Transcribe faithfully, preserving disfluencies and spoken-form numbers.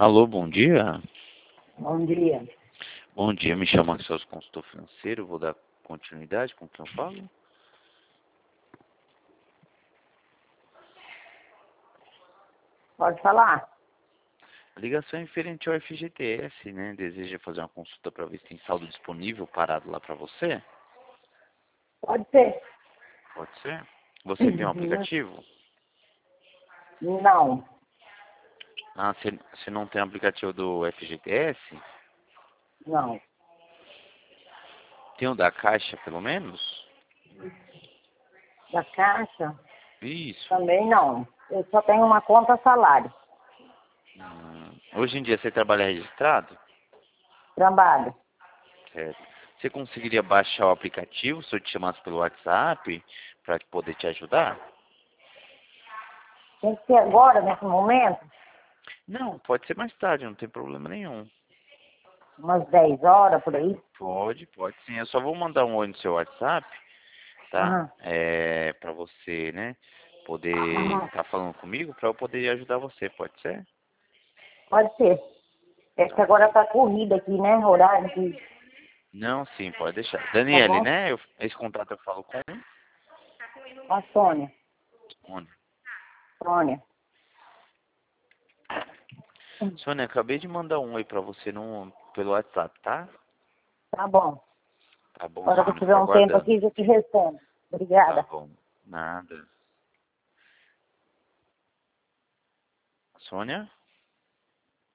Alô, bom dia. Bom dia. Bom dia, me chamo Axel, consultor financeiro. Vou dar continuidade com quem eu falo. Pode falar? A ligação é referente ao F G T S, né? Deseja fazer uma consulta para ver se tem saldo disponível parado lá para você? Pode ser. Pode ser? Você tem um aplicativo? Não, Ah, você você não tem aplicativo do F G T S? não. Tem o da Caixa, pelo menos? Da Caixa? Isso. Também não. Eu só tenho uma conta salário. Hum, Hoje em dia você trabalha registrado? Trabalho. Certo. Você conseguiria baixar o aplicativo se eu te chamasse pelo WhatsApp para poder te ajudar? Tem que ser agora, nesse momento, Não, pode ser mais tarde, não tem problema nenhum. umas dez horas por aí. Pode, pode sim. Eu só vou mandar um oi no seu WhatsApp, tá? Aham. É, para você, né, poder Aham. estar falando comigo, para eu poder ajudar você, pode ser? Pode ser. É que Tá agora ok. tá corrida aqui, né? Horário de... Não, sim, pode deixar. Tá Daniele, bom? né? Eu, esse contrato eu falo com A Sônia. onde? Sônia. Sônia, acabei de mandar um oi para você no, pelo WhatsApp, tá? Tá bom. Tá bom, Quando eu Sônia, tiver fico um tempo aguardando. aqui, eu te respondo. Tá Obrigada. bom. Nada. Sônia?